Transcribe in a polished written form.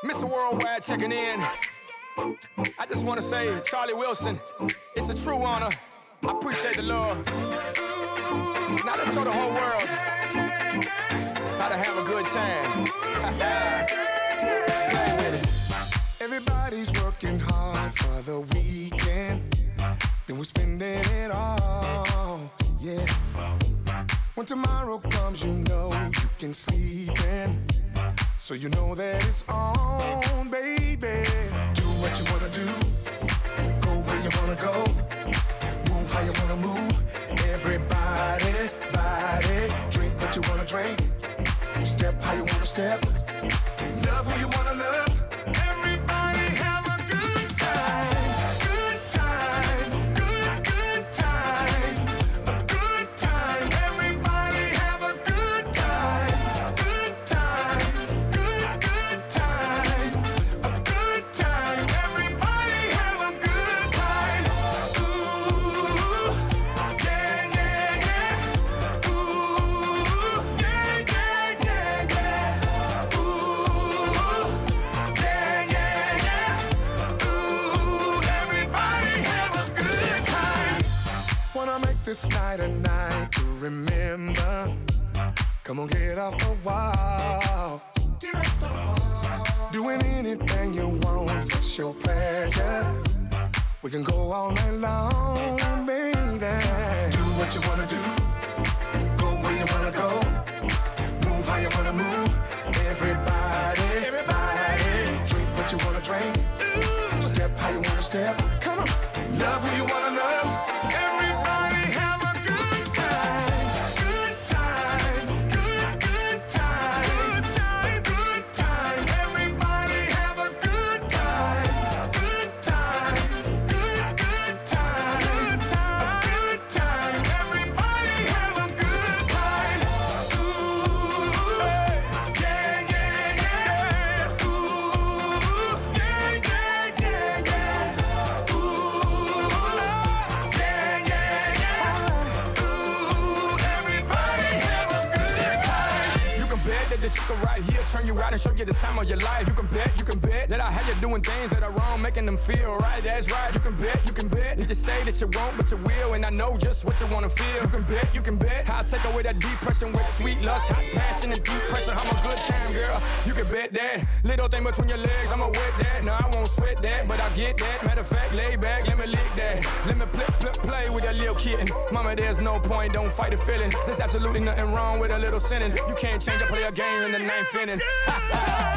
Mr. Worldwide checking in. I just want to say, Charlie Wilson, it's a true honor. I appreciate the love. Now let's show the whole world how to have a good time. Everybody's working hard for the weekend, then we're spending it all, yeah. When tomorrow comes, you know you can sleep in, so you know that it's on, baby. Do what you wanna do, go where you wanna go, move how you wanna move. Everybody, drink what you wanna drink, step how you wanna step, love who you wanna love. Everybody have a good time, good time, good time, a good time. Everybody have a good time, good time, good time, a good time. Everybody have a good time. Ooh, yeah, yeah, yeah. Ooh, yeah, yeah, yeah, yeah. Ooh, yeah, yeah, yeah. Ooh, everybody have a good time. Wanna make this night a night to remember. Come on, get off the wall. Get off the wall. Doing anything you want, it's your pleasure. We can go all night long, baby. Do what you wanna do, go where you wanna go, move how you wanna move. Everybody, drink what you wanna drink, step how you wanna step. Come on, love who you wanna love. Everybody have a good time, good time, good time, good time. Everybody have a good time, good time, good time, a good time. Everybody have a good time. Ooh, yeah, yeah, yeah. Ooh, yeah, yeah, yeah, yeah. Ooh, yeah, yeah, yeah. Ooh, everybody have a good time. You can bet that the chicken right here turn you out and show you the time of your life. You can bet that I have you doing things that are wrong, making them feel right. That's right. You can bet. You just say that you won't, but you will, and I know just what you wanna feel. You can bet. I'll take away that depression with sweet lust, hot passion, and deep pressure. I'm a good time, girl. You can bet that. Little thing between your legs, I'ma wet that. No, I won't sweat that, but I get that. Matter of fact, lay back, let me lick that. Let me play with that little kitten. Mama, there's no point, don't fight the feeling. There's absolutely nothing wrong with a little sinning. You can't change or play a game in the ninth inning.